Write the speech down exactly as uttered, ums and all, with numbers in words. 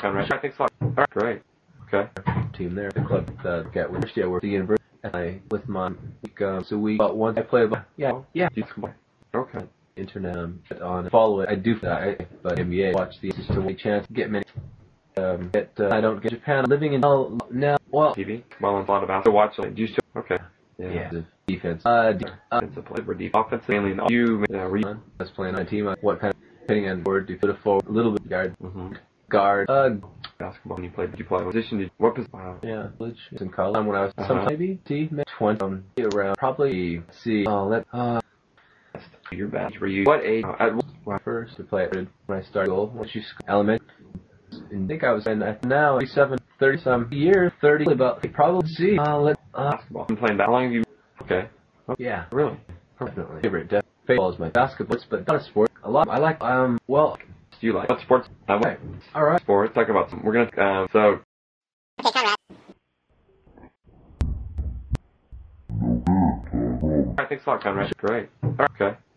Conrad. Thanks a lot. All right, great. Okay. Team there, the club, uh, get with I work at the university. And I with my week, um, so we but once I play, about, yeah, yeah, okay. Internet um, on follow it. I do that, I, but N B A watch the just to chance to get many. Um, get uh, I don't get Japan living in now. now well, T V. Well, and a lot of basketball. Watch it. Do you still? Okay. Yeah. yeah. Defense. Uh, de uh defensive play for deep. Offensive. Mainly. You. Uh, re I was playing on a team. What kind of hitting on board? Do you put a forward, a little bit guard, mm-hmm. guard. Uh, basketball. When you played, did you play? What position did? You, what position? Wow. Yeah, college. In college when I was uh -huh. some maybe T twenty um, around probably see. Oh, let uh. Your best. Were you? What age? Uh, at what first to play it when I started school, when you elementary. I think I was in uh, now thirty-seven, thirty some years, thirty about probably see. Uh, let uh. Basketball. I'm playing that. How long have you? Okay. okay. Yeah, really. Definitely. Favorite. Baseball is my basketball, but not a sport. A lot. I like. Um. Well. Do you like what sports? I okay. All right. Sports. Talk about some. We're gonna. Um. So. Okay, Conrad. All right. Thanks a lot, Conrad. Great. All right, okay.